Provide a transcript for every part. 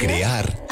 Crear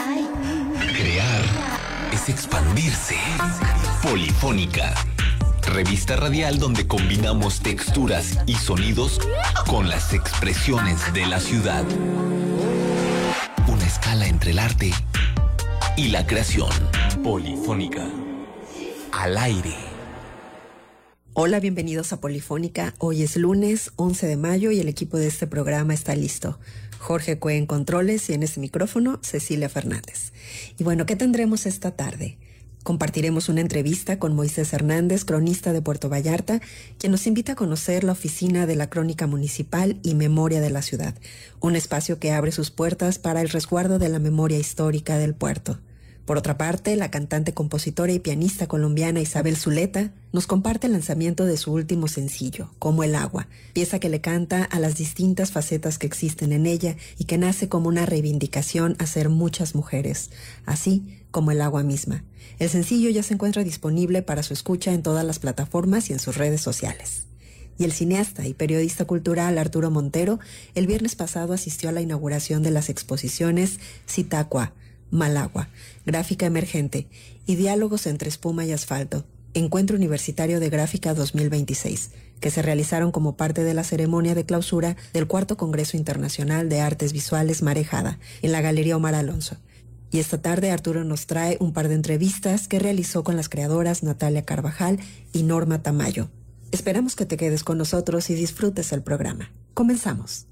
es expandirse. Polifónica, revista radial donde combinamos texturas y sonidos con las expresiones de la ciudad. Una escala entre el arte y la creación. Polifónica, al aire. Hola, bienvenidos a Polifónica. Hoy es lunes 11 de mayo y el equipo de este programa está listo. Jorge Cue en controles y en este micrófono Cecilia Fernández. Y bueno, ¿qué tendremos esta tarde? Compartiremos una entrevista con Moisés Hernández, cronista de Puerto Vallarta, quien nos invita a conocer la oficina de la Crónica Municipal y Memoria de la Ciudad, un espacio que abre sus puertas para el resguardo de la memoria histórica del puerto. Por otra parte, la cantante, compositora y pianista colombiana Isabel Zuleta nos comparte el lanzamiento de su último sencillo, Como el agua, pieza que le canta a las distintas facetas que existen en ella y que nace como una reivindicación a ser muchas mujeres, así como el agua misma. El sencillo ya se encuentra disponible para su escucha en todas las plataformas y en sus redes sociales. Y el cineasta y periodista cultural Arturo Montero el viernes pasado asistió a la inauguración de las exposiciones Zitácua, Malagua, Gráfica Emergente y Diálogos entre Espuma y Asfalto, Encuentro Universitario de Gráfica 2026, que se realizaron como parte de la ceremonia de clausura del Cuarto Congreso Internacional de Artes Visuales Marejada, en la Galería Omar Alonso. Y esta tarde Arturo nos trae un par de entrevistas que realizó con las creadoras Natalia Carvajal y Norma Tamayo. Esperamos que te quedes con nosotros y disfrutes el programa. Comenzamos.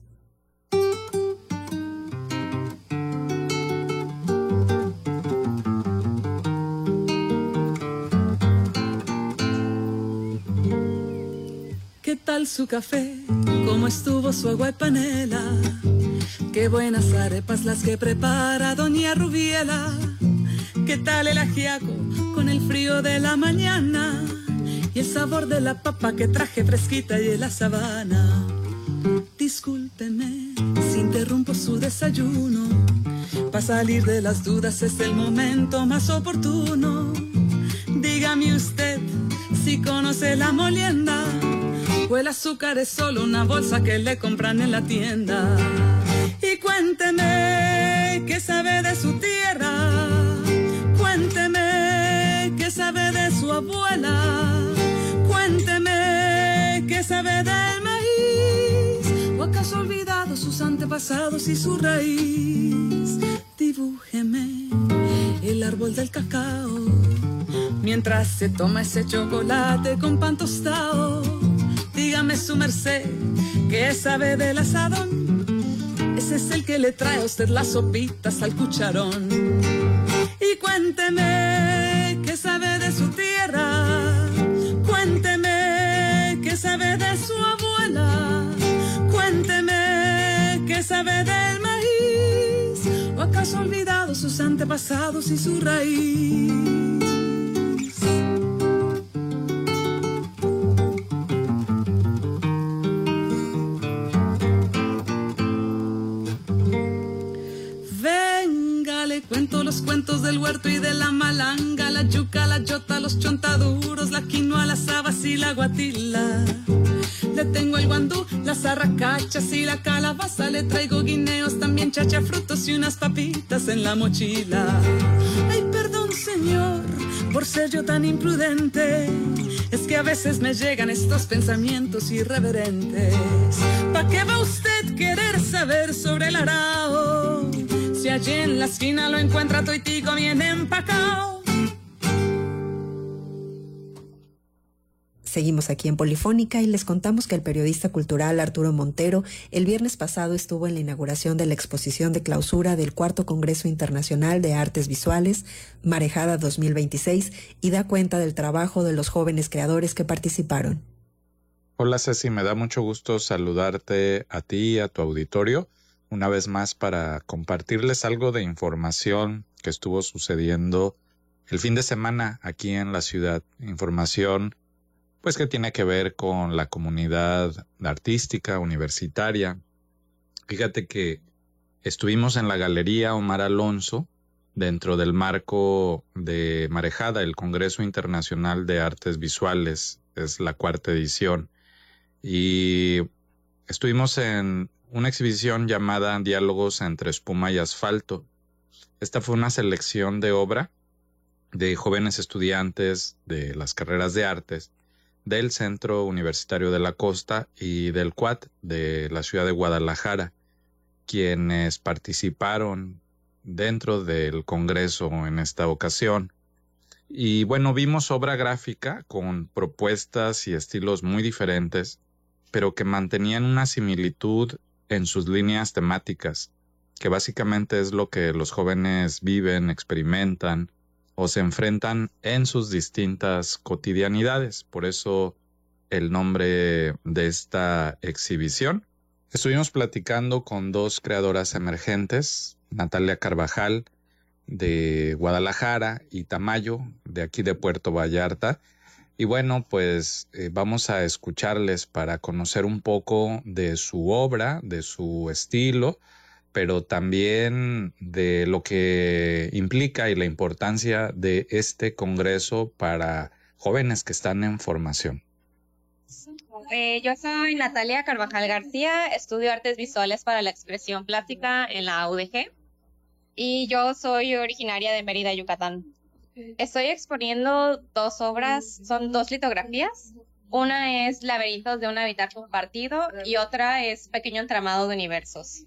¿Qué tal su café? ¿Cómo estuvo su agua y panela? Qué buenas arepas las que prepara doña Rubiela. ¿Qué tal el ajiaco con el frío de la mañana? Y el sabor de la papa que traje fresquita y de la sabana. Discúlpeme si interrumpo su desayuno. Para salir de las dudas es el momento más oportuno. Dígame usted si conoce la molienda o el azúcar es solo una bolsa que le compran en la tienda. Y cuénteme qué sabe de su tierra, cuénteme qué sabe de su abuela, cuénteme qué sabe del maíz, o acaso ha olvidado sus antepasados y su raíz. Dibújeme el árbol del cacao mientras se toma ese chocolate con pan tostado. Dígame su merced, ¿qué sabe del asadón? Ese es el que le trae a usted las sopitas al cucharón. Y cuénteme, ¿qué sabe de su tierra? Cuénteme, ¿qué sabe de su abuela? Cuénteme, ¿qué sabe del maíz? ¿O acaso ha olvidado sus antepasados y su raíz? Cuento los cuentos del huerto y de la malanga, la yuca, la yota, los chontaduros, la quinoa, las habas y la guatila. Le tengo el guandú, las arracachas y la calabaza. Le traigo guineos, también chachafrutos y unas papitas en la mochila. Ay, perdón, señor, por ser yo tan imprudente. Es que a veces me llegan estos pensamientos irreverentes. ¿Pa' qué va usted querer saber sobre el arao? Si allí en la esquina lo encuentra toitico bien empacao. Seguimos aquí en Polifónica y les contamos que el periodista cultural Arturo Montero el viernes pasado estuvo en la inauguración de la exposición de clausura del Cuarto Congreso Internacional de Artes Visuales Marejada 2026 y da cuenta del trabajo de los jóvenes creadores que participaron. Hola Ceci, me da mucho gusto saludarte a ti y a tu auditorio una vez más para compartirles algo de información que estuvo sucediendo el fin de semana aquí en la ciudad. Información pues que tiene que ver con la comunidad artística, universitaria. Fíjate que estuvimos en la Galería Omar Alonso dentro del marco de Marejada, el Congreso Internacional de Artes Visuales, es la 4ª edición. Y estuvimos en una exhibición llamada Diálogos entre Espuma y Asfalto. Esta fue una selección de obra de jóvenes estudiantes de las carreras de artes del Centro Universitario de la Costa y del CUAT de la ciudad de Guadalajara, quienes participaron dentro del Congreso en esta ocasión. Y bueno, vimos obra gráfica con propuestas y estilos muy diferentes, pero que mantenían una similitud en sus líneas temáticas, que básicamente es lo que los jóvenes viven, experimentan o se enfrentan en sus distintas cotidianidades. Por eso el nombre de esta exhibición. Estuvimos platicando con dos creadoras emergentes, Natalia Carvajal de Guadalajara y Tamayo de aquí de Puerto Vallarta. Y bueno, pues vamos a escucharles para conocer un poco de su obra, de su estilo, pero también de lo que implica y la importancia de este congreso para jóvenes que están en formación. Yo soy Natalia Carvajal García, estudio artes visuales para la expresión plástica en la UDG y yo soy originaria de Mérida, Yucatán. Estoy exponiendo dos obras, son dos litografías. Una es Laberintos de un hábitat compartido y otra es Pequeño entramado de universos.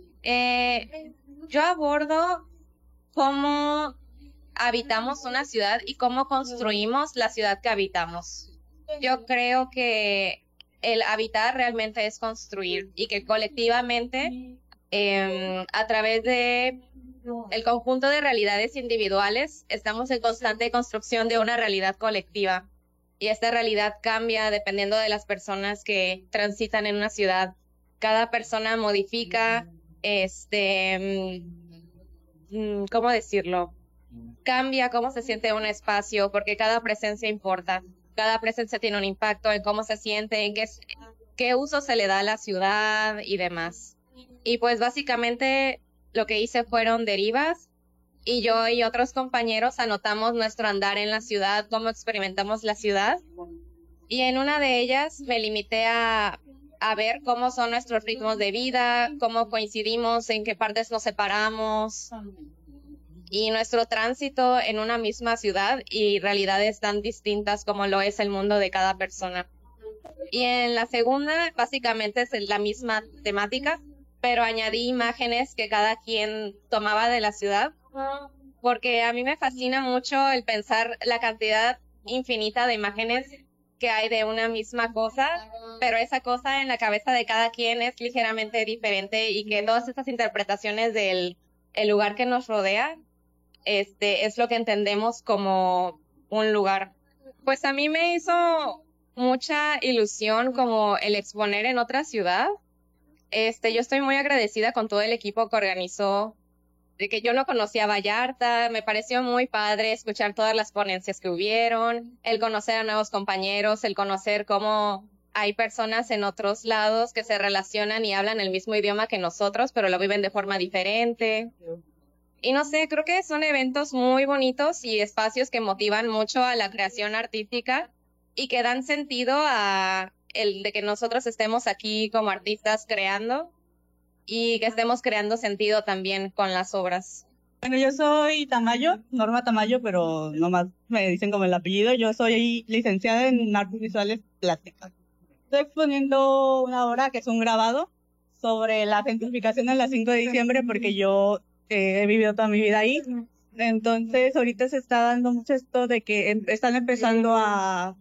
Yo abordo cómo habitamos una ciudad y cómo construimos la ciudad que habitamos. Yo creo que el habitar realmente es construir y que colectivamente, a través de el conjunto de realidades individuales, estamos en constante construcción de una realidad colectiva. Y esta realidad cambia dependiendo de las personas que transitan en una ciudad. Cada persona modifica, ¿cómo decirlo? Cambia cómo se siente un espacio, porque cada presencia importa. Cada presencia tiene un impacto en cómo se siente, en qué uso se le da a la ciudad y demás. Y pues básicamente lo que hice fueron derivas y yo y otros compañeros anotamos nuestro andar en la ciudad, cómo experimentamos la ciudad. Y en una de ellas me limité a ver cómo son nuestros ritmos de vida, cómo coincidimos, en qué partes nos separamos y nuestro tránsito en una misma ciudad y realidades tan distintas como lo es el mundo de cada persona. Y en la segunda, básicamente es la misma temática, pero añadí imágenes que cada quien tomaba de la ciudad, porque a mí me fascina mucho el pensar la cantidad infinita de imágenes que hay de una misma cosa, pero esa cosa en la cabeza de cada quien es ligeramente diferente y que todas estas interpretaciones del el lugar que nos rodea es lo que entendemos como un lugar. Pues a mí me hizo mucha ilusión como el exponer en otra ciudad. Yo estoy muy agradecida con todo el equipo que organizó, de que yo no conocía Vallarta, me pareció muy padre escuchar todas las ponencias que hubieron, el conocer a nuevos compañeros, el conocer cómo hay personas en otros lados que se relacionan y hablan el mismo idioma que nosotros, pero lo viven de forma diferente. Y no sé, creo que son eventos muy bonitos y espacios que motivan mucho a la creación artística y que dan sentido a el de que nosotros estemos aquí como artistas creando y que estemos creando sentido también con las obras. Bueno, yo soy Tamayo, Norma Tamayo, pero nomás me dicen como el apellido. Yo soy licenciada en artes visuales plásticas. Estoy exponiendo una obra que es un grabado sobre la gentrificación en la 5 de diciembre porque yo he vivido toda mi vida ahí. Entonces, ahorita se está dando mucho esto de que están empezando a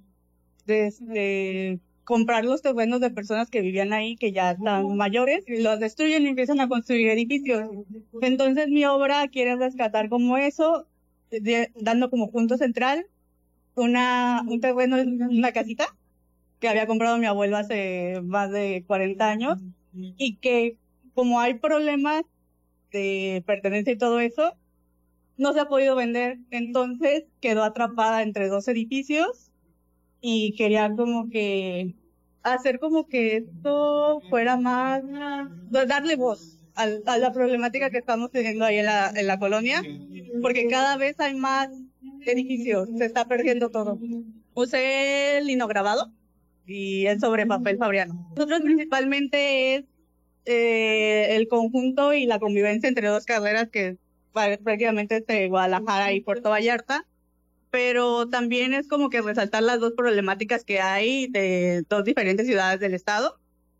comprar los terrenos de personas que vivían ahí, que ya están mayores, y los destruyen y empiezan a construir edificios. Entonces, mi obra quiere rescatar como eso, dando como punto central un terreno, una casita que había comprado mi abuelo hace más de 40 años, y que como hay problemas de pertenencia y todo eso, no se ha podido vender, entonces quedó atrapada entre dos edificios y quería como que hacer como que esto fuera más, darle voz a la problemática que estamos teniendo ahí en la colonia, porque cada vez hay más edificios, se está perdiendo todo. Usé linograbado y es sobre papel fabriano. Nosotros principalmente es el conjunto y la convivencia entre dos carreras que prácticamente entre Guadalajara y Puerto Vallarta, pero también es como que resaltar las dos problemáticas que hay de dos diferentes ciudades del estado,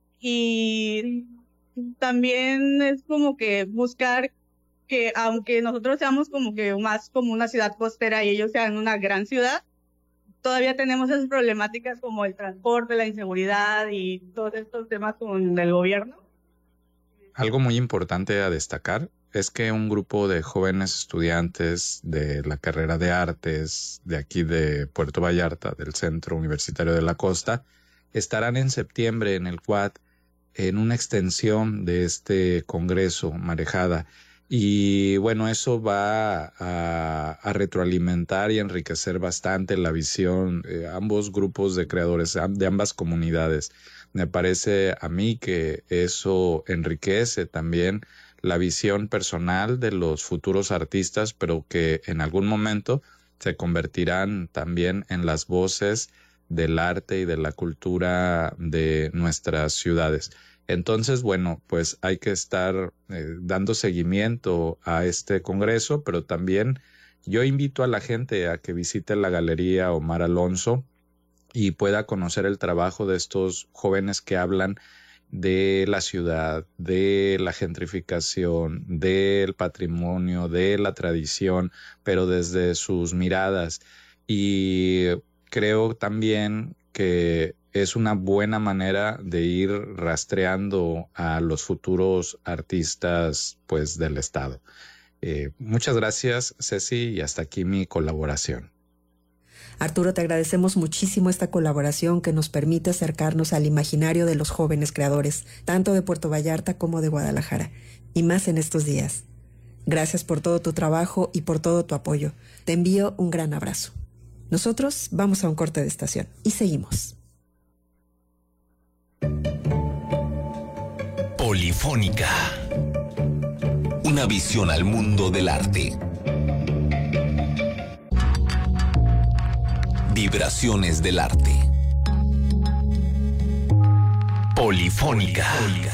y también es como que buscar que aunque nosotros seamos como que más como una ciudad costera y ellos sean una gran ciudad, todavía tenemos esas problemáticas como el transporte, la inseguridad y todos estos temas con el gobierno. Algo muy importante a destacar es que un grupo de jóvenes estudiantes de la carrera de artes de aquí de Puerto Vallarta, del Centro Universitario de la Costa, estarán en septiembre en el Quad en una extensión de este congreso Marejada. Y bueno, eso va a retroalimentar y enriquecer bastante la visión ambos grupos de creadores, de ambas comunidades. Me parece a mí que eso enriquece también la visión personal de los futuros artistas, pero que en algún momento se convertirán también en las voces del arte y de la cultura de nuestras ciudades. Entonces, bueno, pues hay que estar dando seguimiento a este congreso, pero también yo invito a la gente a que visite la Galería Omar Alonso y pueda conocer el trabajo de estos jóvenes que hablan de la ciudad, de la gentrificación, del patrimonio, de la tradición, pero desde sus miradas. Y creo también que es una buena manera de ir rastreando a los futuros artistas, pues, del estado. Muchas gracias, Ceci, y hasta aquí mi colaboración. Arturo, te agradecemos muchísimo esta colaboración que nos permite acercarnos al imaginario de los jóvenes creadores, tanto de Puerto Vallarta como de Guadalajara, y más en estos días. Gracias por todo tu trabajo y por todo tu apoyo. Te envío un gran abrazo. Nosotros vamos a un corte de estación y seguimos. Polifónica. Una visión al mundo del arte. Vibraciones del arte. Polifónica.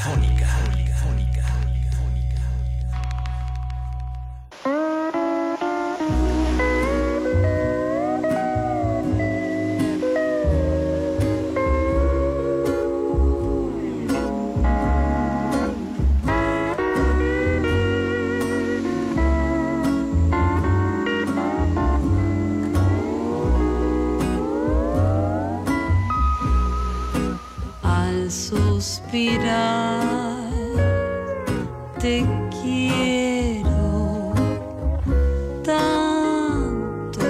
Suspirar, te quiero tanto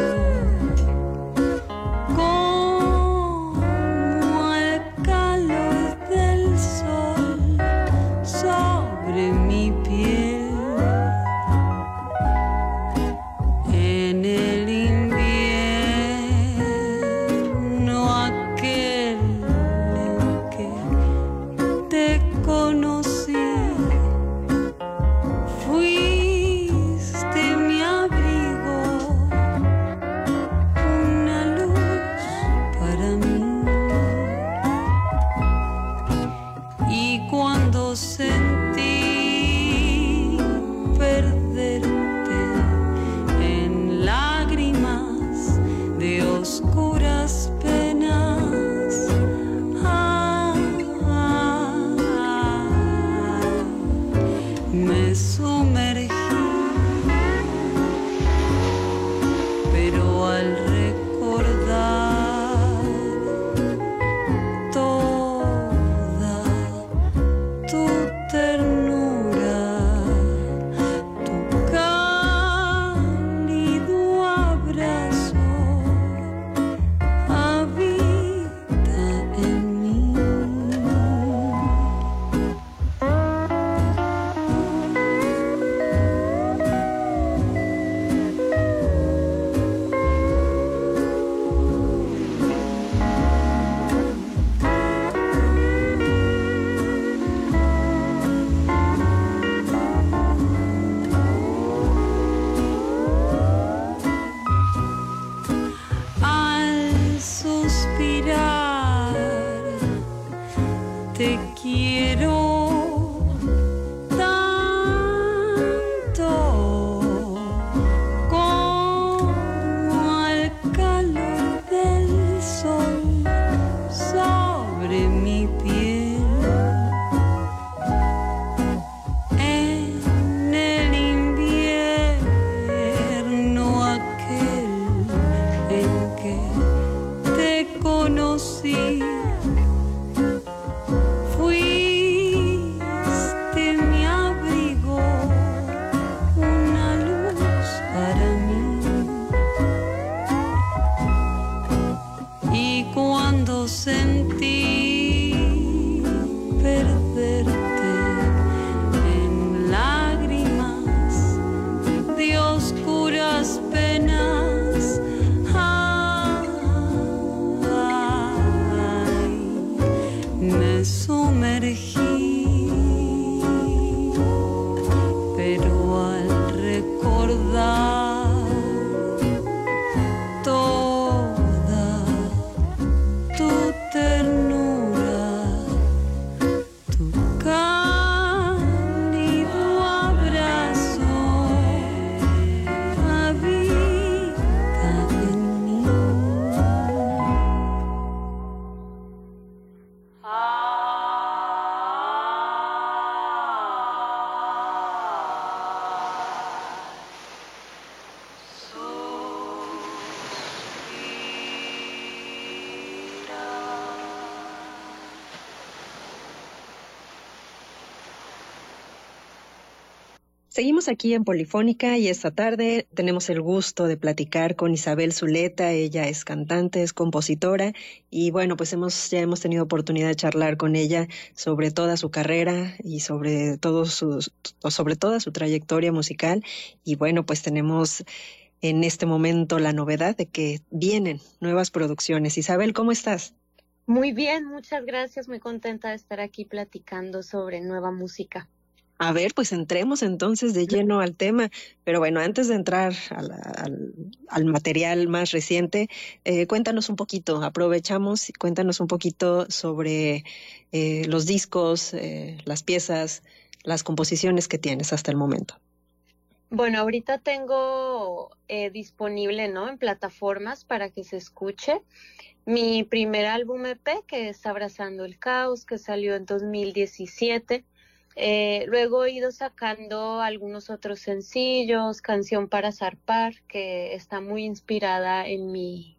como el calor del sol sobre mi piel en el invierno aquel en que te conocí Seguimos aquí en Polifónica y esta tarde tenemos el gusto de platicar con Isabel Zuleta. Ella es cantante, es compositora y bueno, pues ya hemos tenido oportunidad de charlar con ella sobre toda su carrera y sobre toda su trayectoria musical. Y bueno, pues tenemos en este momento la novedad de que vienen nuevas producciones. Isabel, ¿cómo estás? Muy bien, muchas gracias. Muy contenta de estar aquí platicando sobre nueva música. A ver, pues entremos entonces de lleno al tema, pero bueno, antes de entrar al material más reciente, cuéntanos un poquito, aprovechamos y cuéntanos un poquito sobre los discos, las piezas, las composiciones que tienes hasta el momento. Bueno, ahorita tengo disponible, ¿no? En plataformas para que se escuche mi primer álbum EP, que es Abrazando el Caos, que salió en 2017. Luego he ido sacando algunos otros sencillos, Canción para Zarpar, que está muy inspirada en mi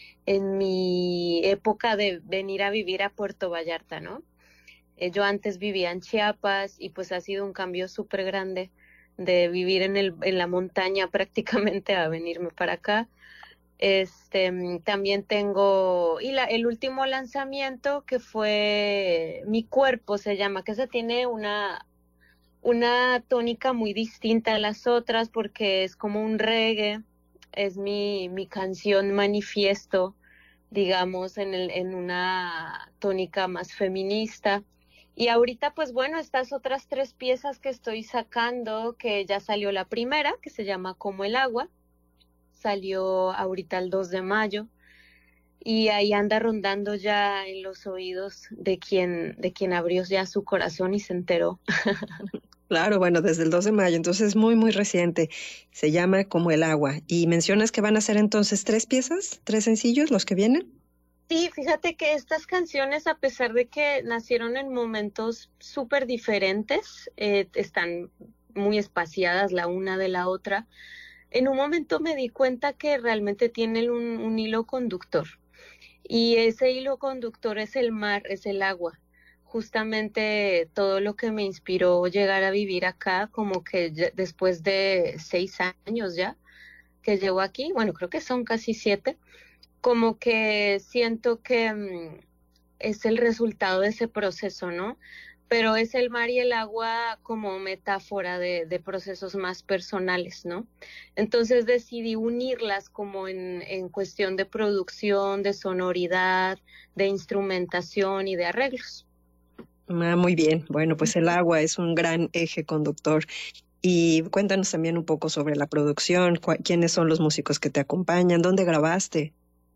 época de venir a vivir a Puerto Vallarta, ¿no? Yo antes vivía en Chiapas y pues ha sido un cambio súper grande de vivir en la montaña prácticamente a venirme para acá. También tengo el último lanzamiento que fue Mi Cuerpo se llama, que se tiene una tónica muy distinta a las otras porque es como un reggae, es mi canción manifiesto, digamos, en una tónica más feminista. Y ahorita, pues bueno, estas otras 3 piezas que estoy sacando, que ya salió la primera, que se llama Como el Agua, salió ahorita el 2 de mayo y ahí anda rondando ya en los oídos de quien abrió ya su corazón y se enteró. Claro, bueno, desde el 2 de mayo, entonces muy, muy reciente. Se llama Como el Agua. Y mencionas que van a ser entonces 3 piezas, 3 sencillos los que vienen. Sí, fíjate que estas canciones, a pesar de que nacieron en momentos súper diferentes, están muy espaciadas la una de la otra. En un momento me di cuenta que realmente tienen un hilo conductor y ese hilo conductor es el mar, es el agua. Justamente todo lo que me inspiró llegar a vivir acá, como que después de 6 años ya que llevo aquí, bueno, creo que son casi 7, como que siento que es el resultado de ese proceso, ¿no? Pero es el mar y el agua como metáfora de procesos más personales, ¿no? Entonces decidí unirlas como en cuestión de producción, de sonoridad, de instrumentación y de arreglos. Muy bien, bueno, pues el agua es un gran eje conductor. Y cuéntanos también un poco sobre la producción, quiénes son los músicos que te acompañan, dónde grabaste.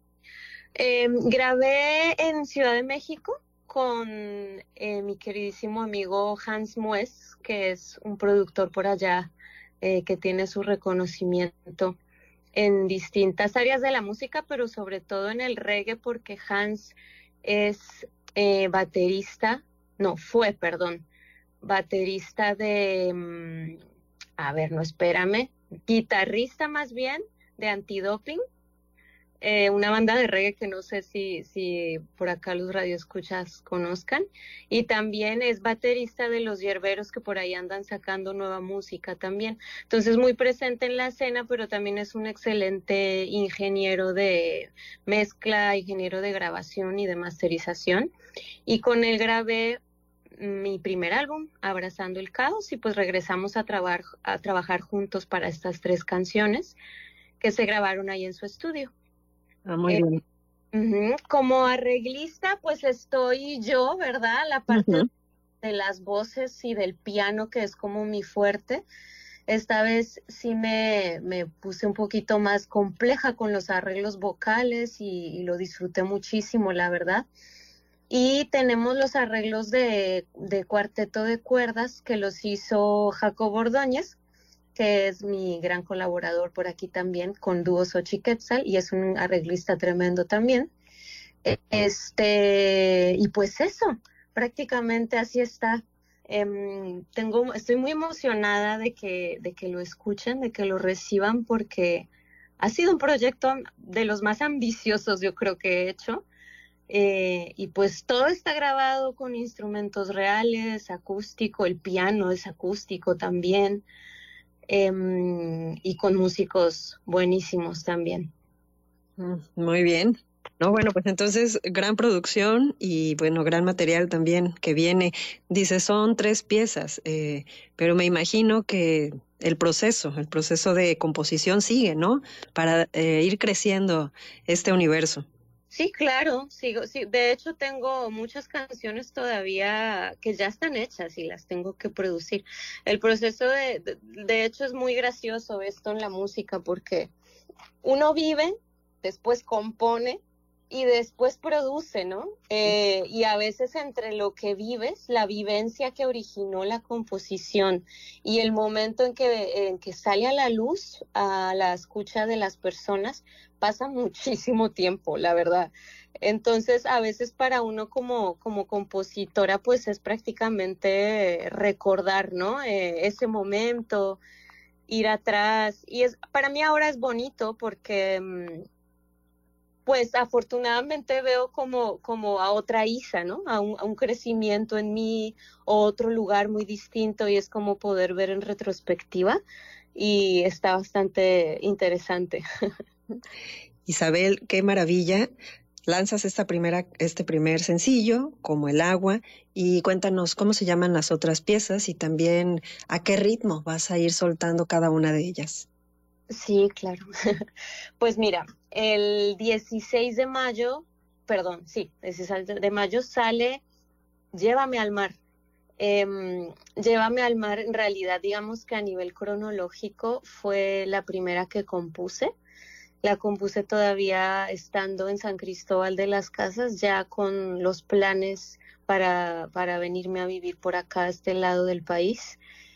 Grabé en Ciudad de México con mi queridísimo amigo Hans Mues, que es un productor por allá que tiene su reconocimiento en distintas áreas de la música, pero sobre todo en el reggae, porque Hans es baterista de, guitarrista más bien de Antidoping, una banda de reggae que no sé si por acá los radioescuchas conozcan, y también es baterista de Los Hierberos, que por ahí andan sacando nueva música también. Entonces muy presente en la escena, pero también es un excelente ingeniero de mezcla, ingeniero de grabación y de masterización, y con él grabé mi primer álbum, Abrazando el Caos, y pues regresamos a trabajar juntos para estas 3 canciones que se grabaron ahí en su estudio. Muy bien. Como arreglista, pues estoy yo, ¿verdad? La parte de las voces y del piano, que es como mi fuerte. Esta vez sí me puse un poquito más compleja con los arreglos vocales y lo disfruté muchísimo, la verdad. Y tenemos los arreglos de cuarteto de cuerdas que los hizo Jacobo Ordóñez, que es mi gran colaborador por aquí también, con Dúo Xochiquetzal, y es un arreglista tremendo también. Y pues eso, prácticamente así está. Estoy muy emocionada de que lo escuchen, de que lo reciban, porque ha sido un proyecto de los más ambiciosos, yo creo, que he hecho. Y pues todo está grabado con instrumentos reales, acústico, el piano es acústico también. y con músicos buenísimos también. Muy bien. No, bueno, pues entonces gran producción y bueno, gran material también que viene. Dice, son 3 piezas, pero me imagino que el proceso de composición sigue, ¿no? Para ir creciendo este universo. Sí, claro, sigo, sí. De hecho, tengo muchas canciones todavía que ya están hechas y las tengo que producir. El proceso de hecho, es muy gracioso esto en la música porque uno vive, después compone y después produce, ¿no? Y a veces entre lo que vives, la vivencia que originó la composición y el momento en que sale a la luz, a la escucha de las personas, pasa muchísimo tiempo, la verdad. Entonces, a veces para uno como compositora, pues es prácticamente recordar, ¿no? Ese momento, ir atrás. Y para mí ahora es bonito porque pues afortunadamente veo como a otra Isa, ¿no? A un crecimiento en mí, otro lugar muy distinto, y es como poder ver en retrospectiva y está bastante interesante. Isabel, qué maravilla. Lanzas este primer sencillo, Como el agua, y cuéntanos cómo se llaman las otras piezas y también a qué ritmo vas a ir soltando cada una de ellas. Sí, claro. Pues mira, el 16 de mayo, perdón, sí, 16 de mayo sale Llévame al mar. Llévame al mar, en realidad, digamos que a nivel cronológico fue la primera que compuse. La compuse todavía estando en San Cristóbal de las Casas, ya con los planes para venirme a vivir por acá, a este lado del país.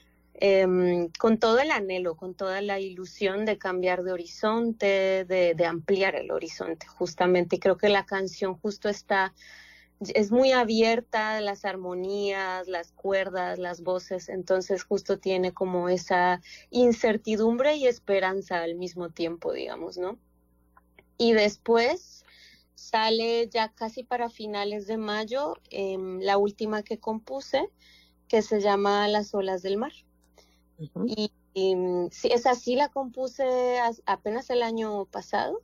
Con todo el anhelo, con toda la ilusión de cambiar de horizonte, de ampliar el horizonte, justamente. Y creo que la canción justo es muy abierta, las armonías, las cuerdas, las voces, entonces justo tiene como esa incertidumbre y esperanza al mismo tiempo, digamos, ¿no? Y después sale ya casi para finales de mayo la última que compuse, que se llama Las olas del mar. Uh-huh. Y sí, esa sí la compuse apenas el año pasado.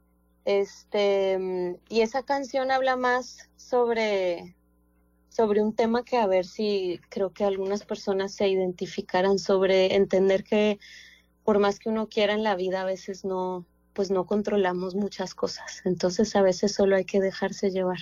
Y esa canción habla más sobre un tema que a ver si creo que algunas personas se identificaran, sobre entender que por más que uno quiera en la vida, a veces no controlamos muchas cosas. Entonces a veces solo hay que dejarse llevar.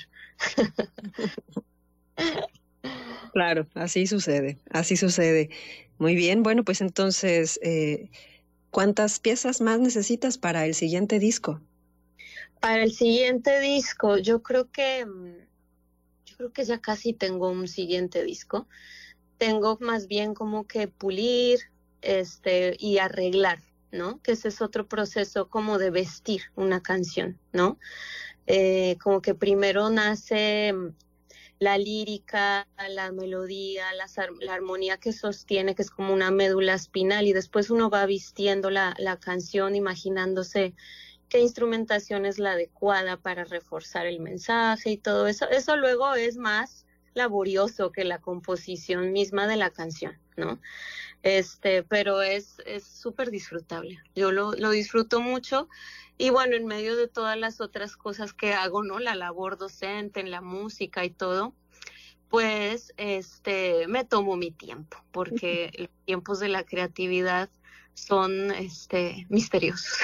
Claro, así sucede, así sucede. Muy bien, bueno, pues entonces, ¿cuántas piezas más necesitas para el siguiente disco? Para el siguiente disco, yo creo que ya casi tengo un siguiente disco. Tengo más bien como que pulir, y arreglar, ¿no? Que ese es otro proceso como de vestir una canción, ¿no? Como que primero nace la lírica, la melodía, la armonía que sostiene, que es como una médula espinal, y después uno va vistiendo la canción, imaginándose qué instrumentación es la adecuada para reforzar el mensaje y todo eso. Eso luego es más laborioso que la composición misma de la canción, ¿no? Pero es súper disfrutable. Yo lo disfruto mucho. Y bueno, en medio de todas las otras cosas que hago, ¿no? La labor docente en la música y todo, pues me tomo mi tiempo, porque los tiempos de la creatividad son misteriosos.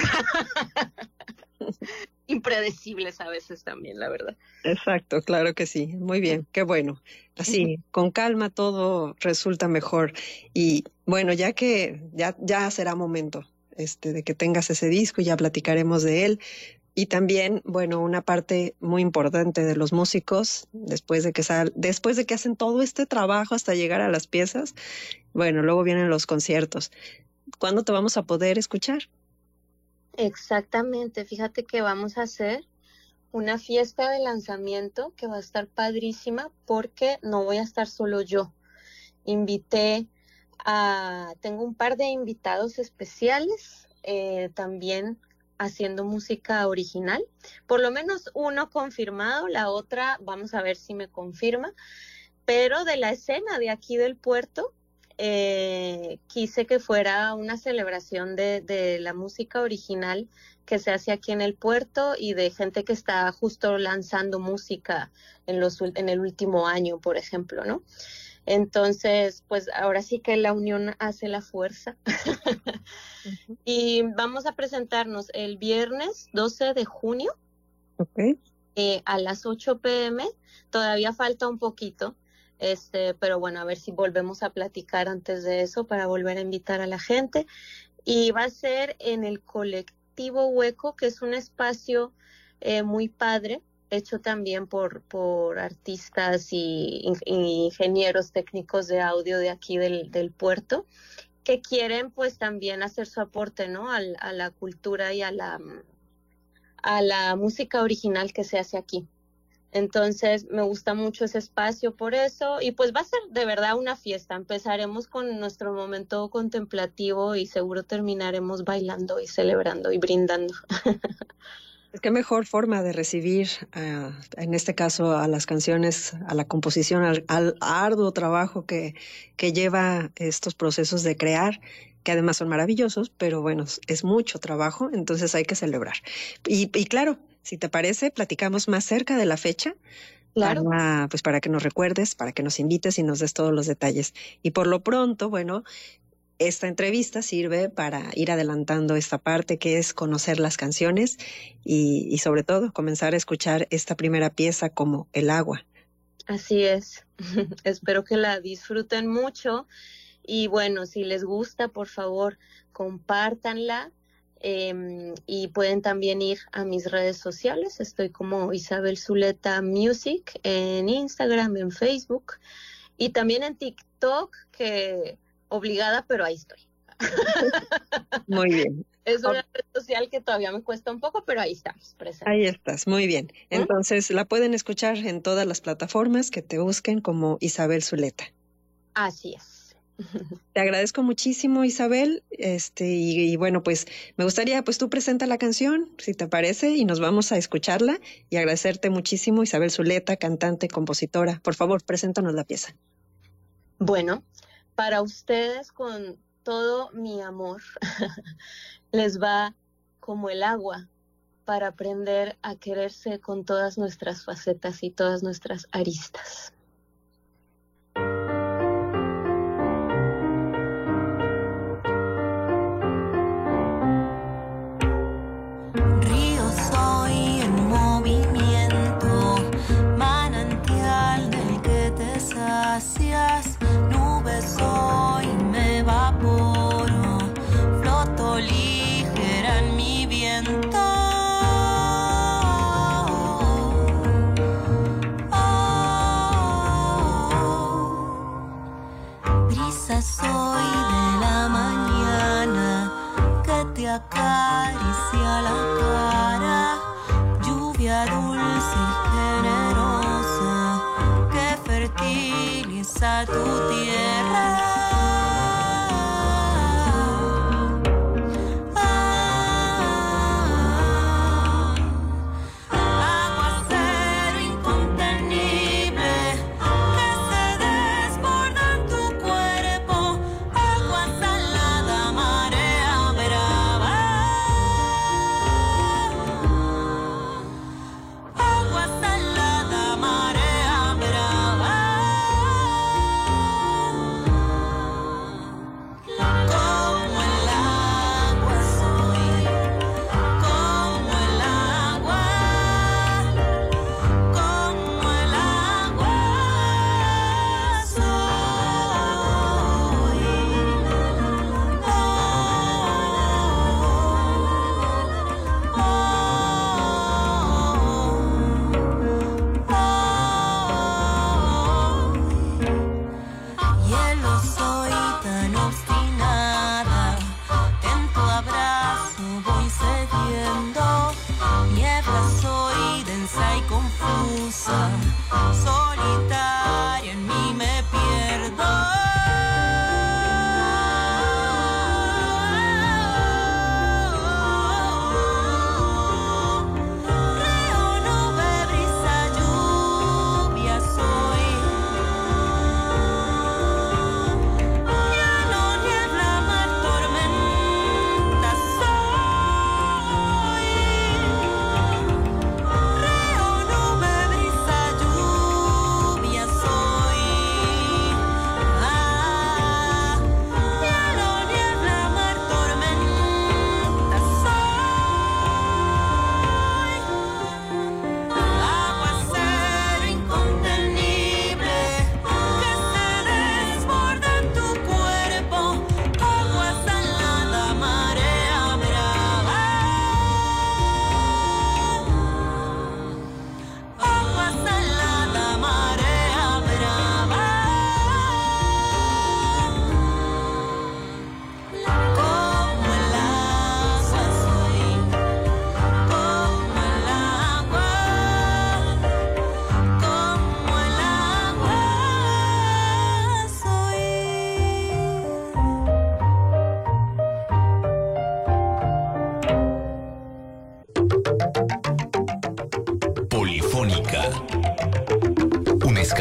Impredecibles a veces también, la verdad. Exacto, claro que sí. Muy bien, qué bueno. Así, con calma todo resulta mejor. Y bueno, ya será momento de que tengas ese disco, ya platicaremos de él. Y también, bueno, una parte muy importante de los músicos, después de que hacen todo este trabajo hasta llegar a las piezas, bueno, luego vienen los conciertos. ¿Cuándo te vamos a poder escuchar? Exactamente, fíjate que vamos a hacer una fiesta de lanzamiento que va a estar padrísima, porque no voy a estar solo yo. Tengo un par de invitados especiales, también haciendo música original, por lo menos uno confirmado, la otra vamos a ver si me confirma, pero de la escena de aquí del puerto, quise que fuera una celebración de la música original que se hace aquí en el puerto y de gente que está justo lanzando música en el último año, por ejemplo, ¿no? Entonces, pues ahora sí que la unión hace la fuerza. Uh-huh. Y vamos a presentarnos el viernes 12 de junio a las 8 p.m. Todavía falta un poquito, pero bueno, a ver si volvemos a platicar antes de eso para volver a invitar a la gente. Y va a ser en el Colectivo Hueco, que es un espacio muy padre, hecho también por artistas y ingenieros técnicos de audio de aquí del puerto, que quieren pues también hacer su aporte, ¿no? a la cultura y a la música original que se hace aquí. Entonces me gusta mucho ese espacio por eso, y pues va a ser de verdad una fiesta. Empezaremos con nuestro momento contemplativo y seguro terminaremos bailando y celebrando y brindando. Qué mejor forma de recibir, en este caso, a las canciones, a la composición, al arduo trabajo que lleva estos procesos de crear, que además son maravillosos, pero bueno, es mucho trabajo, entonces hay que celebrar. Y claro, si te parece, platicamos más cerca de la fecha. Claro. Para que nos recuerdes, para que nos invites y nos des todos los detalles. Y por lo pronto, bueno, esta entrevista sirve para ir adelantando esta parte que es conocer las canciones y sobre todo comenzar a escuchar esta primera pieza como El Agua. Así es. Espero que la disfruten mucho y bueno, si les gusta, por favor, compártanla. Y pueden también ir a mis redes sociales. Estoy como Isabel Zuleta Music en Instagram, en Facebook y también en TikTok, que obligada, pero ahí estoy. Muy bien. Es una red social que todavía me cuesta un poco, pero ahí estamos presentes. Ahí estás, muy bien. Entonces la pueden escuchar en todas las plataformas, que te busquen como Isabel Zuleta. Así es. Te agradezco muchísimo, Isabel, y bueno, pues me gustaría, pues tú presenta la canción, si te parece, y nos vamos a escucharla, y agradecerte muchísimo, Isabel Zuleta, cantante, compositora. Por favor, preséntanos la pieza. Bueno, para ustedes, con todo mi amor, les va Como el agua, para aprender a quererse con todas nuestras facetas y todas nuestras aristas. Nube soy, me evaporo, floto ligera en mi viento. Brisa soy de la mañana que te acaricia la cara, lluvia dulce y generosa que fertiliza tu tierra. Aguacero incontenible que se desborda en tu cuerpo, agua salada, marea brava. Agua salada, marea brava. Como el agua soy, como el agua, como el agua hielo soy tan obstinada, en tu abrazo voy cediendo. Niebla soy densa y confusa, solitaria en mí me pierdo. Río, nube, brisa, lluvia soy. Agua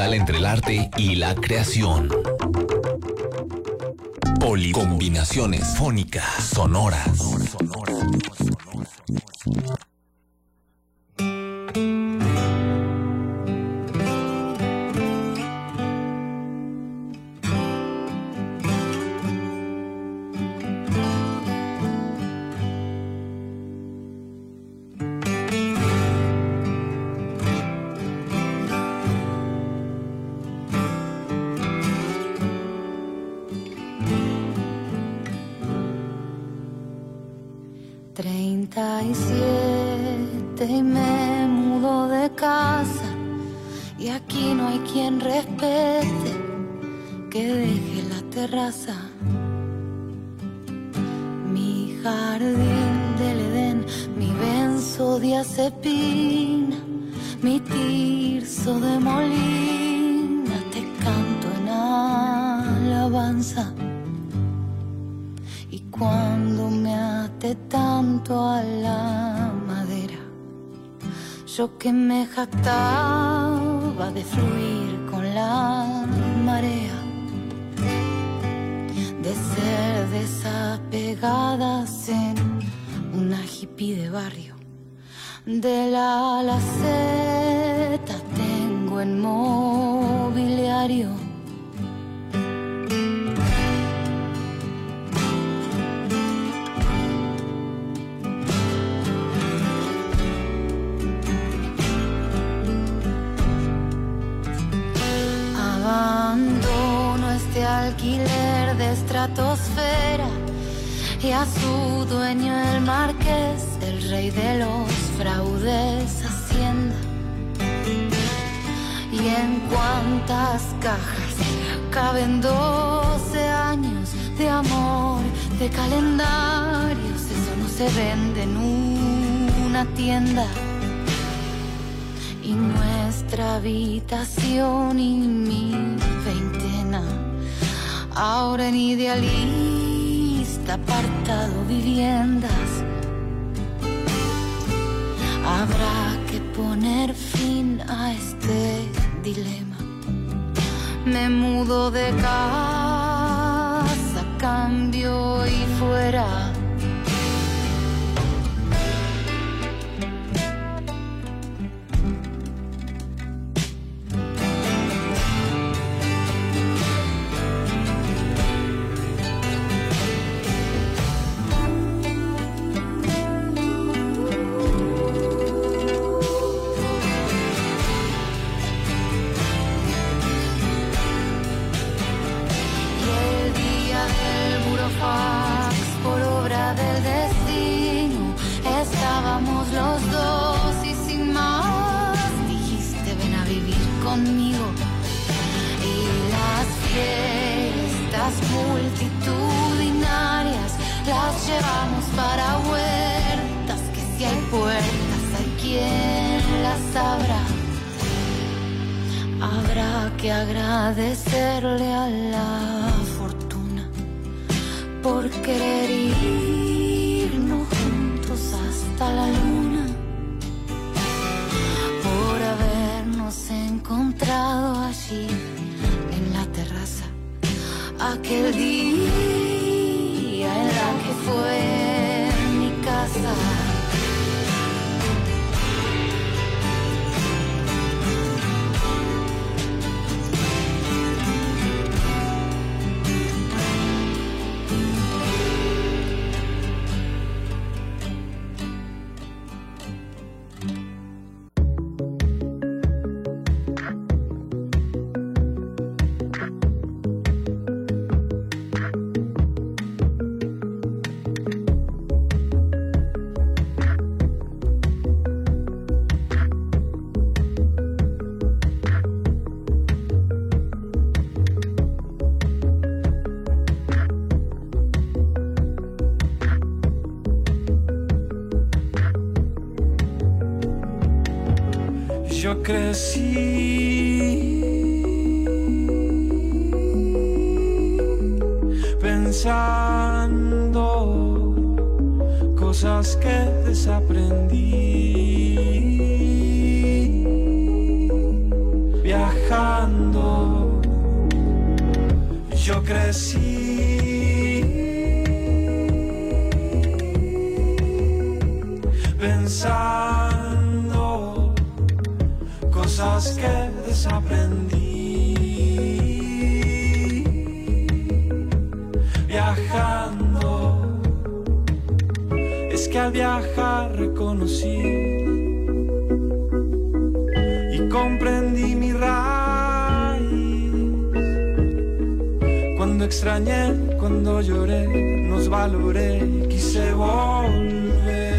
musical entre el arte y la creación. Combinaciones fónicas, sonoras. Y me mudo de casa y aquí no hay quien respete que deje la terraza. Mi jardín del Edén, mi benzodiazepina, mi tirso de molina, te canto en alabanza. Y cuando me até tanto a la madera, yo que me jactaba de fluir con la marea, de ser desapegadas en una hippie de barrio, de la A a la Z tengo en mobiliario. Abandono este alquiler de estratosfera y a su dueño el marqués, el rey de los fraudes, Hacienda. Y en cuántas cajas caben 12 años de amor, de calendarios, eso no se vende en una tienda. Y nuestra habitación y mi veintena, ahora en idealista, apartado viviendas. Habrá que poner fin a este dilema. Me mudo de casa, cambio y fuera. Estábamos los dos y sin más dijiste ven a vivir conmigo. Y las fiestas multitudinarias las llevamos para huertas, que si hay puertas hay quien las abra. Habrá que agradecerle a la fortuna por querer irnos hasta la luna, por habernos encontrado allí en la terraza aquel día en la que fue mi casa. Yo crecí pensando cosas que desaprendí, viajando crecí pensando cosas que desaprendí, viajando. Es que al viajar reconocí y comprendí mi raíz. Cuando extrañé, cuando lloré, nos valoré, quise volver.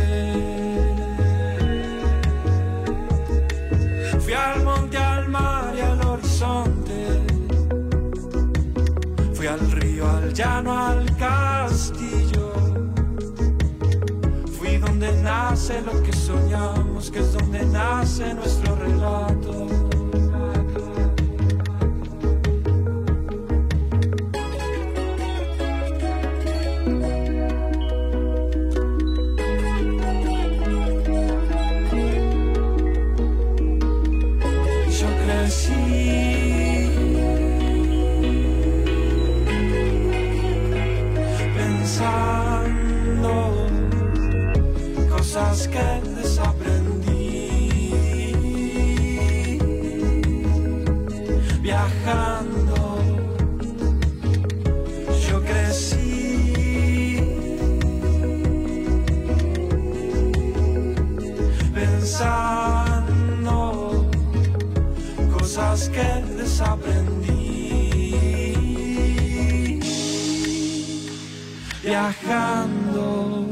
Fui al monte, al mar y al horizonte. Fui al río, al llano, al castillo. Fui donde nace lo que soñamos, que es donde nace nuestro relato. Pensando cosas que desaprendí, viajando, yo crecí pensando cosas que desaprendí, viajando,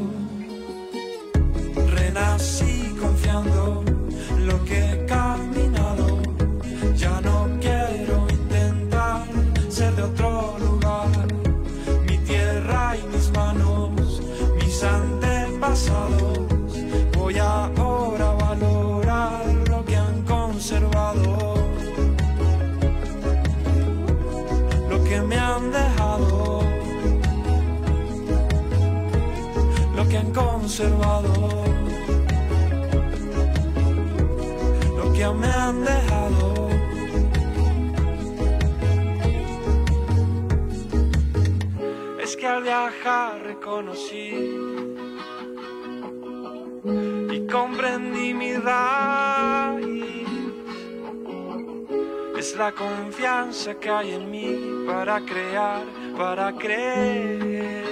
renací confiando en lo que he caminado. Ya no quiero intentar ser de otro lugar. Mi tierra y mis manos, mis antepasados. Voy ahora a valorar lo que han conservado, lo que me han dejado, lo que han conservado, lo que me han dejado. Es que al viajar reconocí y comprendí mi raíz. Es la confianza que hay en mí para crear, para creer.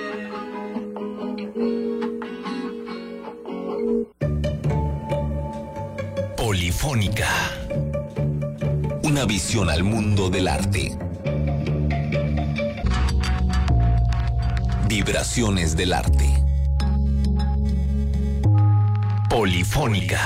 Polifónica. Una visión al mundo del arte. Vibraciones del arte. Polifónica.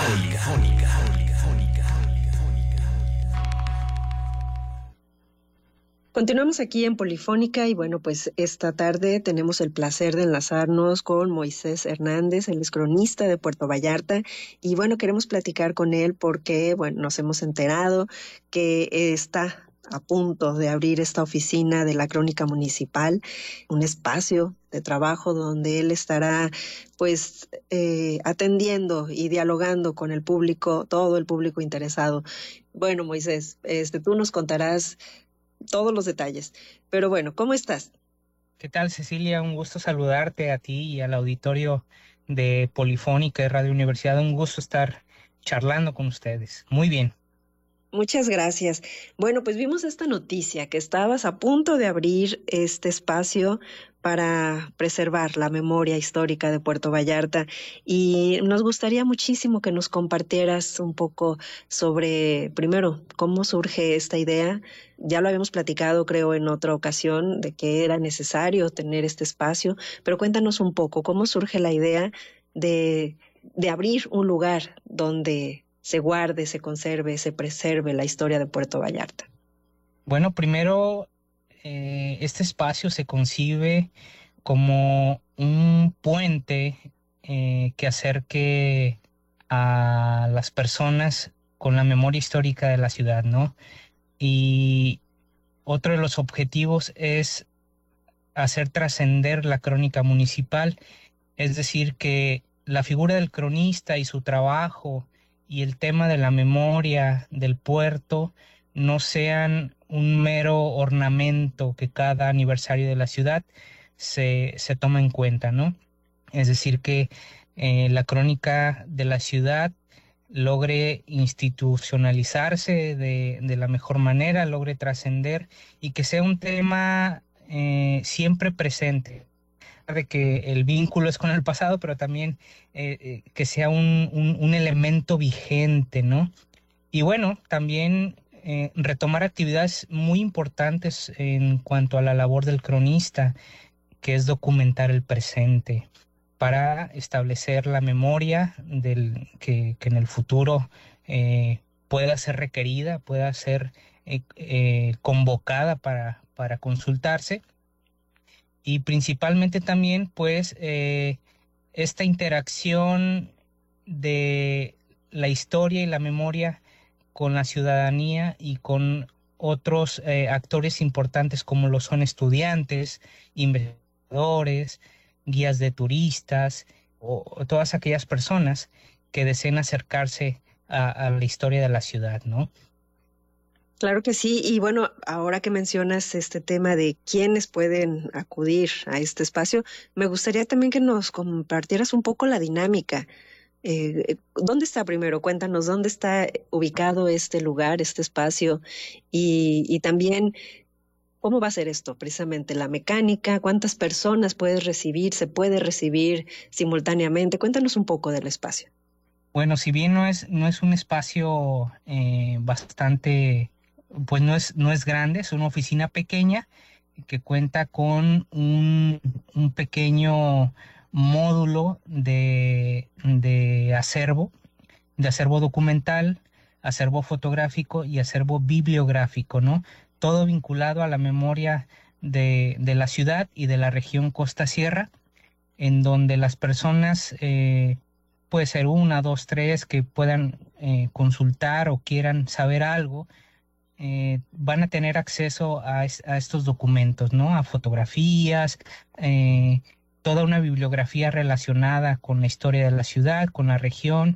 Continuamos aquí en Polifónica y bueno, pues esta tarde tenemos el placer de enlazarnos con Moisés Hernández, él es cronista de Puerto Vallarta y bueno, queremos platicar con él porque bueno, nos hemos enterado que está a punto de abrir esta oficina de la Crónica Municipal, un espacio de trabajo donde él estará pues atendiendo y dialogando con el público, todo el público interesado. Bueno, Moisés, tú nos contarás todos los detalles. Pero bueno, ¿cómo estás? ¿Qué tal, Cecilia? Un gusto saludarte a ti y al auditorio de Polifónica de Radio Universidad. Un gusto estar charlando con ustedes. Muy bien. Muchas gracias. Bueno, pues vimos esta noticia que estabas a punto de abrir este espacio para preservar la memoria histórica de Puerto Vallarta y nos gustaría muchísimo que nos compartieras un poco sobre, primero, cómo surge esta idea. Ya lo habíamos platicado, creo, en otra ocasión de que era necesario tener este espacio, pero cuéntanos un poco cómo surge la idea de abrir un lugar donde se guarde, se conserve, se preserve la historia de Puerto Vallarta. Bueno, primero, este espacio se concibe como un puente que acerque a las personas con la memoria histórica de la ciudad, ¿no? Y otro de los objetivos es hacer trascender la crónica municipal, es decir, que la figura del cronista y su trabajo y el tema de la memoria del puerto no sean un mero ornamento que cada aniversario de la ciudad se toma en cuenta, ¿no? Es decir, que la crónica de la ciudad logre institucionalizarse de la mejor manera, logre trascender y que sea un tema siempre presente, de que el vínculo es con el pasado, pero también que sea un elemento vigente, ¿no? Y bueno, también retomar actividades muy importantes en cuanto a la labor del cronista, que es documentar el presente para establecer la memoria que en el futuro pueda ser requerida, pueda ser convocada para consultarse. Y principalmente también, pues, esta interacción de la historia y la memoria con la ciudadanía y con otros actores importantes como lo son estudiantes, investigadores, guías de turistas o todas aquellas personas que deseen acercarse a la historia de la ciudad, ¿no? Claro que sí, y bueno, ahora que mencionas este tema de quiénes pueden acudir a este espacio, me gustaría también que nos compartieras un poco la dinámica. ¿Dónde está primero? Cuéntanos, ¿dónde está ubicado este lugar, este espacio? Y también, ¿cómo va a ser esto? Precisamente la mecánica, ¿cuántas personas puedes recibir? ¿Se puede recibir simultáneamente? Cuéntanos un poco del espacio. Bueno, si bien no es un espacio bastante, pues no es grande, es una oficina pequeña que cuenta con un pequeño módulo de acervo documental, acervo fotográfico y acervo bibliográfico, ¿no? Todo vinculado a la memoria de la ciudad y de la región Costa Sierra, en donde las personas, puede ser 1, 2, 3, que puedan consultar o quieran saber algo, van a tener acceso a estos documentos, ¿no? A fotografías, toda una bibliografía relacionada con la historia de la ciudad, con la región,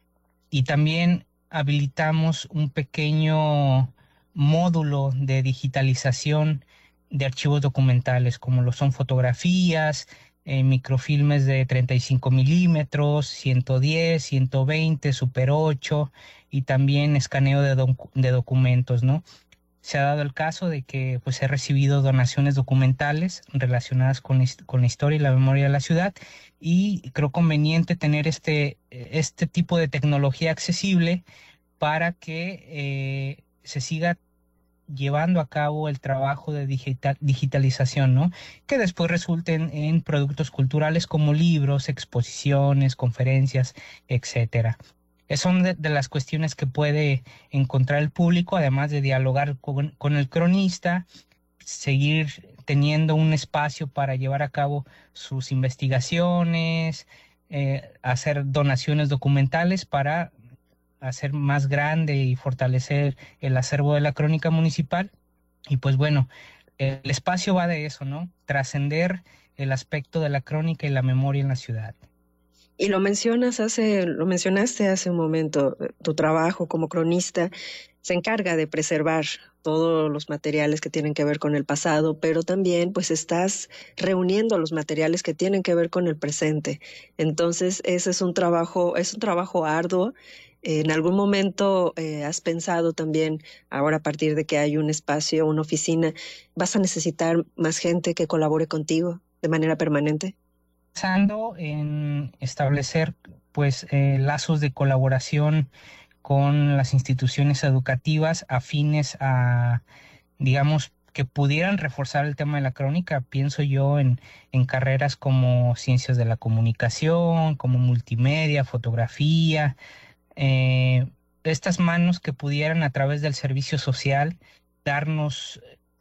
y también habilitamos un pequeño módulo de digitalización de archivos documentales, como lo son fotografías, microfilmes de 35 milímetros, 110, 120, Super 8 y también escaneo de documentos, ¿no? Se ha dado el caso de que pues he recibido donaciones documentales relacionadas con la historia y la memoria de la ciudad, y creo conveniente tener este tipo de tecnología accesible para que se siga llevando a cabo el trabajo de digitalización, ¿no? Que después resulten en productos culturales como libros, exposiciones, conferencias, etcétera. Son de las cuestiones que puede encontrar el público, además de dialogar con el cronista, seguir teniendo un espacio para llevar a cabo sus investigaciones, hacer donaciones documentales para hacer más grande y fortalecer el acervo de la crónica municipal. Y pues bueno, el espacio va de eso, ¿no? Trascender el aspecto de la crónica y la memoria en la ciudad. Y lo mencionaste hace un momento, tu trabajo como cronista se encarga de preservar todos los materiales que tienen que ver con el pasado, pero también pues estás reuniendo los materiales que tienen que ver con el presente. Entonces ese es un trabajo arduo. ¿En algún momento has pensado también, ahora a partir de que hay un espacio, una oficina, vas a necesitar más gente que colabore contigo de manera permanente? Pensando en establecer pues lazos de colaboración con las instituciones educativas afines a, digamos, que pudieran reforzar el tema de la crónica. Pienso yo en carreras como ciencias de la comunicación, como multimedia, fotografía, estas manos que pudieran a través del servicio social darnos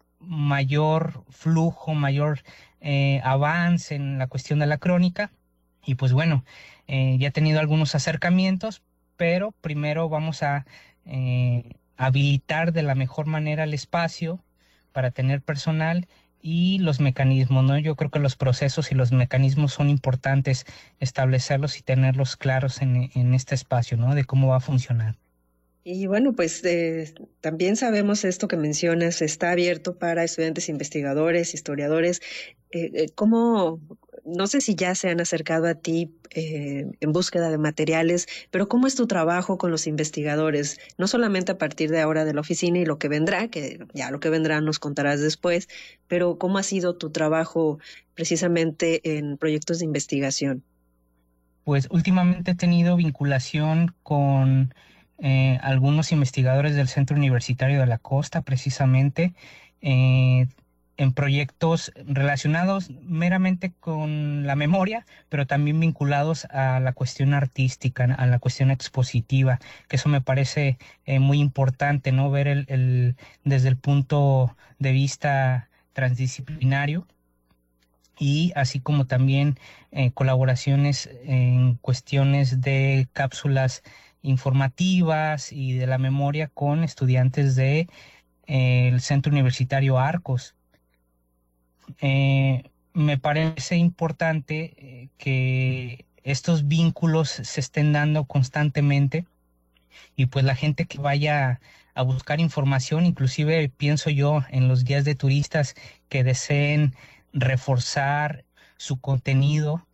mayor flujo, mayor avance en la cuestión de la crónica. Y pues bueno, ya he tenido algunos acercamientos, pero primero vamos a habilitar de la mejor manera el espacio para tener personal y los mecanismos, ¿no? Yo creo que los procesos y los mecanismos son importantes establecerlos y tenerlos claros en este espacio, ¿no? De cómo va a funcionar. Y bueno, pues también sabemos esto que mencionas, está abierto para estudiantes investigadores, historiadores. ¿Cómo, no sé si ya se han acercado a ti en búsqueda de materiales, pero cómo es tu trabajo con los investigadores? No solamente a partir de ahora de la oficina y lo que vendrá, que ya lo que vendrá nos contarás después, pero ¿cómo ha sido tu trabajo precisamente en proyectos de investigación? Pues últimamente he tenido vinculación con algunos investigadores del Centro Universitario de la Costa, precisamente, en proyectos relacionados meramente con la memoria, pero también vinculados a la cuestión artística, a la cuestión expositiva, que eso me parece muy importante, ¿no? Ver desde el punto de vista transdisciplinario, y así como también colaboraciones en cuestiones de cápsulas informativas y de la memoria con estudiantes de el Centro Universitario Arcos. Me parece importante que estos vínculos se estén dando constantemente, y pues la gente que vaya a buscar información, inclusive pienso yo en los guías de turistas que deseen reforzar su contenido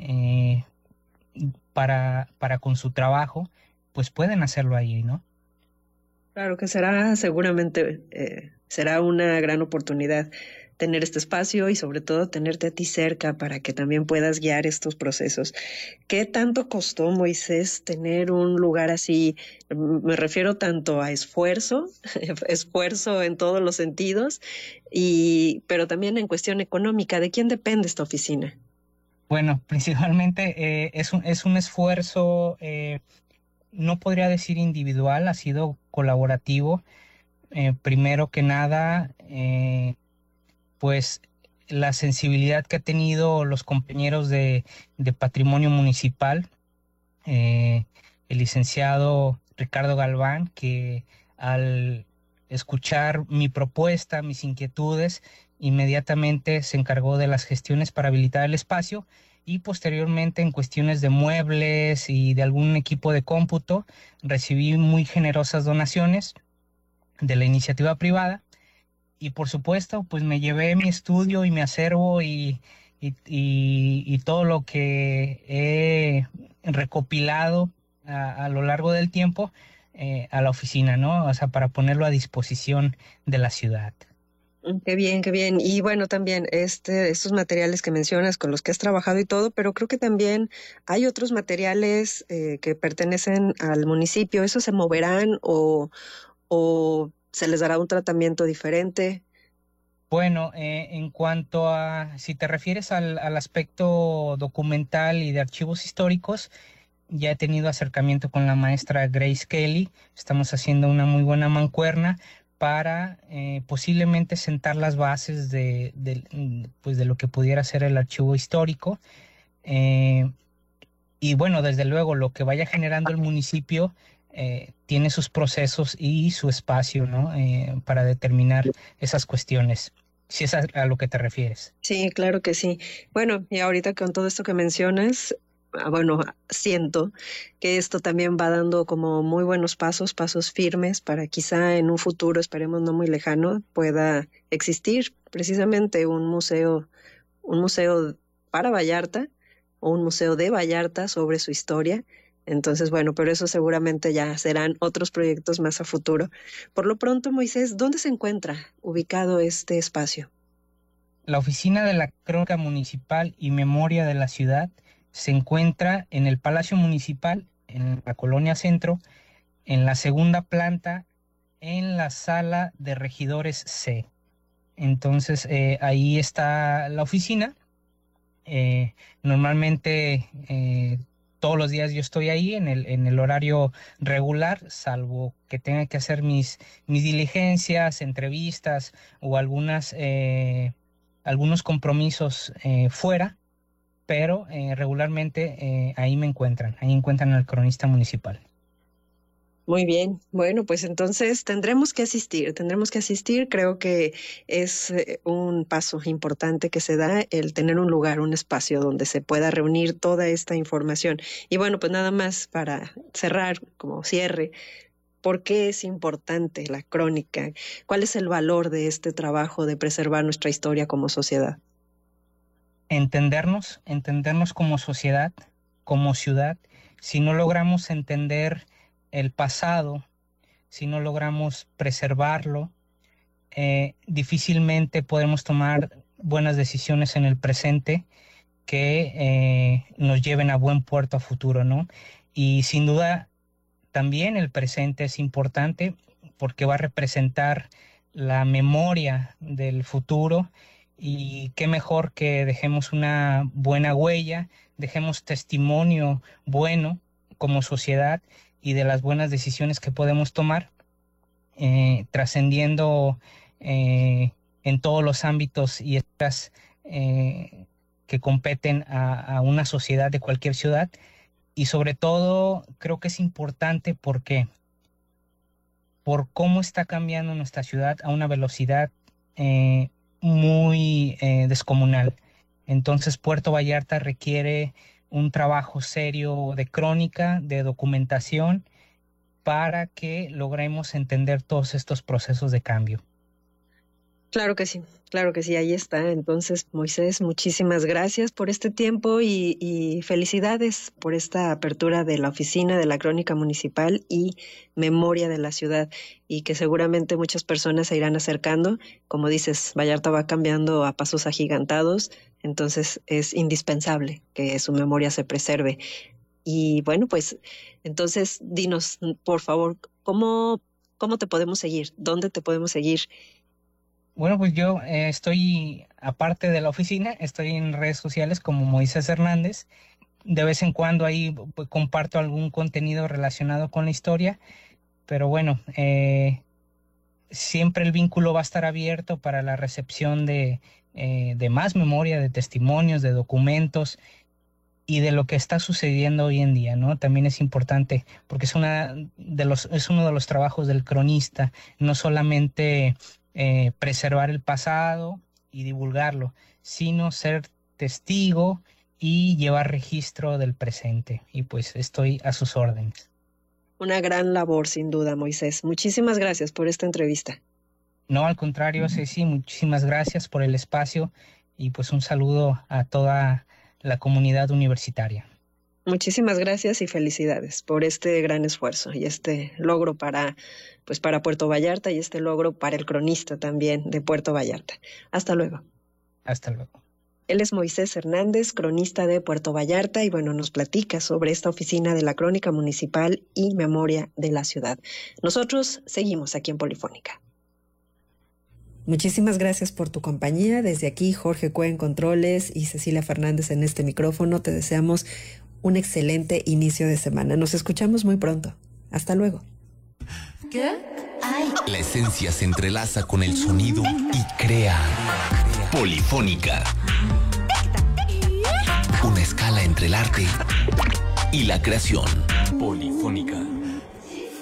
para con su trabajo, pues pueden hacerlo ahí, ¿no? Claro que será seguramente, será una gran oportunidad tener este espacio y sobre todo tenerte a ti cerca para que también puedas guiar estos procesos. ¿Qué tanto costó, Moisés, tener un lugar así? Me refiero tanto a esfuerzo, esfuerzo en todos los sentidos, pero también en cuestión económica. ¿De quién depende esta oficina? Bueno, principalmente es un esfuerzo, no podría decir individual, ha sido colaborativo. Primero que nada, pues la sensibilidad que han tenido los compañeros de Patrimonio Municipal, el licenciado Ricardo Galván, que al escuchar mi propuesta, mis inquietudes, inmediatamente se encargó de las gestiones para habilitar el espacio, y posteriormente en cuestiones de muebles y de algún equipo de cómputo recibí muy generosas donaciones de la iniciativa privada. Y por supuesto, pues me llevé mi estudio y mi acervo y todo lo que he recopilado a lo largo del tiempo a la oficina, ¿no? O sea, para ponerlo a disposición de la ciudad. Qué bien, qué bien. Y bueno, también estos materiales que mencionas con los que has trabajado y todo, pero creo que también hay otros materiales que pertenecen al municipio. ¿Esos se moverán o se les dará un tratamiento diferente? Bueno, en cuanto a, si te refieres al aspecto documental y de archivos históricos, ya he tenido acercamiento con la maestra Grace Kelly. Estamos haciendo una muy buena mancuerna para posiblemente sentar las bases pues de lo que pudiera ser el archivo histórico. Y bueno, desde luego, lo que vaya generando el municipio tiene sus procesos y su espacio, ¿no? Para determinar esas cuestiones, si es a lo que te refieres. Sí, claro que sí. Bueno, y ahorita con todo esto que mencionas, bueno, siento que esto también va dando como muy buenos pasos firmes para quizá en un futuro, esperemos no muy lejano, pueda existir precisamente un museo para Vallarta o un museo de Vallarta sobre su historia. Entonces, bueno, pero eso seguramente ya serán otros proyectos más a futuro. Por lo pronto, Moisés, ¿dónde se encuentra ubicado este espacio? La oficina de la Crónica Municipal y Memoria de la Ciudad se encuentra en el Palacio Municipal, en la Colonia Centro, en la segunda planta, en la Sala de Regidores C. Entonces, ahí está la oficina. Normalmente todos los días yo estoy ahí en el horario regular, salvo que tenga que hacer mis diligencias, entrevistas o algunos compromisos fuera, pero regularmente ahí encuentran al cronista municipal. Muy bien, bueno, pues entonces tendremos que asistir, creo que es un paso importante que se da el tener un lugar, un espacio donde se pueda reunir toda esta información. Y bueno, pues nada más para cerrar, como cierre, ¿Por qué es importante la crónica? ¿Cuál es el valor de este trabajo de preservar nuestra historia como sociedad? Entendernos como sociedad, como ciudad. Si no logramos entender el pasado, si no logramos preservarlo, difícilmente podemos tomar buenas decisiones en el presente que nos lleven a buen puerto a futuro, ¿no? Y sin duda también el presente es importante porque va a representar la memoria del futuro, y qué mejor que dejemos una buena huella, dejemos testimonio bueno como sociedad y de las buenas decisiones que podemos tomar, trascendiendo en todos los ámbitos y estas que competen a una sociedad de cualquier ciudad. Y sobre todo creo que es importante porque por cómo está cambiando nuestra ciudad a una velocidad muy descomunal. Entonces Puerto Vallarta requiere un trabajo serio de crónica, de documentación, para que logremos entender todos estos procesos de cambio. Claro que sí, ahí está. Entonces, Moisés, muchísimas gracias por este tiempo y felicidades por esta apertura de la oficina de la Crónica Municipal y Memoria de la Ciudad, y que seguramente muchas personas se irán acercando. Como dices, Vallarta va cambiando a pasos agigantados, entonces es indispensable que su memoria se preserve. Y bueno, pues entonces dinos, por favor, ¿cómo te podemos seguir? ¿Dónde te podemos seguir? Bueno, pues yo estoy, aparte de la oficina, estoy en redes sociales como Moisés Hernández. De vez en cuando ahí pues, comparto algún contenido relacionado con la historia, pero bueno, siempre el vínculo va a estar abierto para la recepción de más memoria, de testimonios, de documentos y de lo que está sucediendo hoy en día, ¿no? También es importante porque es uno de los trabajos del cronista, no solamente preservar el pasado y divulgarlo, sino ser testigo y llevar registro del presente. Y pues estoy a sus órdenes. Una gran labor, sin duda, Moisés. Muchísimas gracias por esta entrevista. No, al contrario, Ceci, muchísimas gracias por el espacio y pues un saludo a toda la comunidad universitaria. Muchísimas gracias y felicidades por este gran esfuerzo y este logro para Puerto Vallarta y este logro para el cronista también de Puerto Vallarta. Hasta luego. Hasta luego. Él es Moisés Hernández, cronista de Puerto Vallarta, y bueno, nos platica sobre esta oficina de la Crónica Municipal y Memoria de la Ciudad. Nosotros seguimos aquí en Polifónica. Muchísimas gracias por tu compañía. Desde aquí, Jorge Cue en controles y Cecilia Fernández en este micrófono. Te deseamos un excelente inicio de semana. Nos escuchamos muy pronto. Hasta luego. La esencia se entrelaza con el sonido y crea Polifónica. Una escala entre el arte y la creación. Polifónica.